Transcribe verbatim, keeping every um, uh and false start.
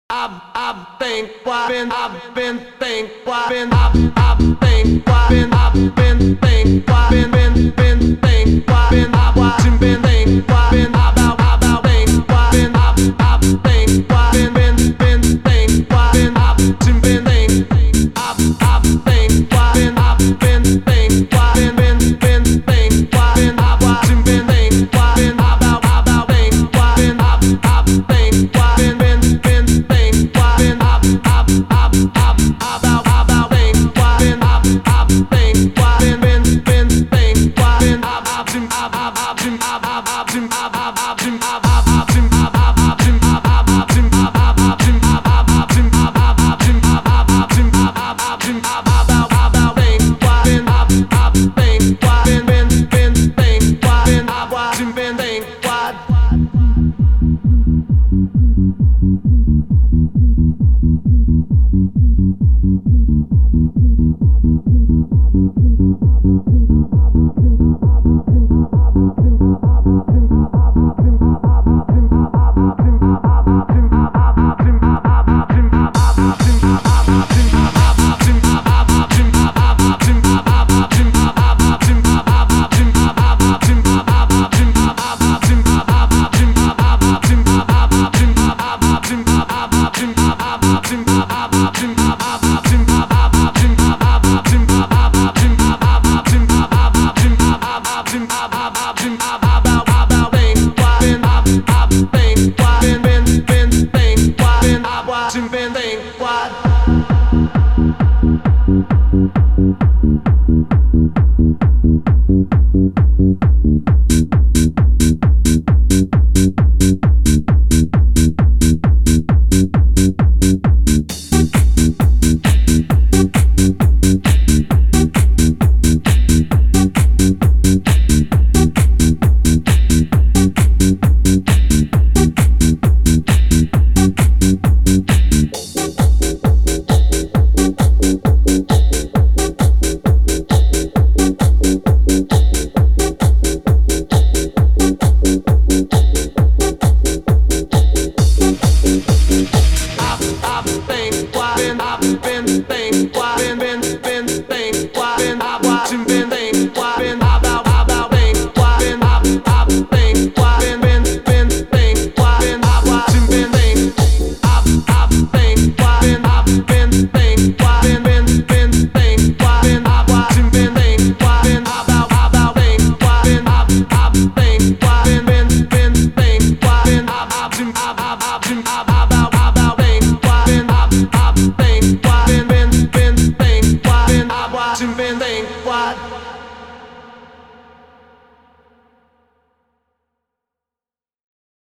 I've I've think why been I've been think why been I've I've think why been I've been think why been been been think why been I've watching been think why been about about think why been I've I've think why been been been think why been I've watching been think I've I've think why been I've been think why been been been think why been I've watching been think why been about about think why been I've I've think why been been been think why been I've I've I've I've about about think why been I've I've think why been been been think why been I've I've I've I've I've I've I've I've I've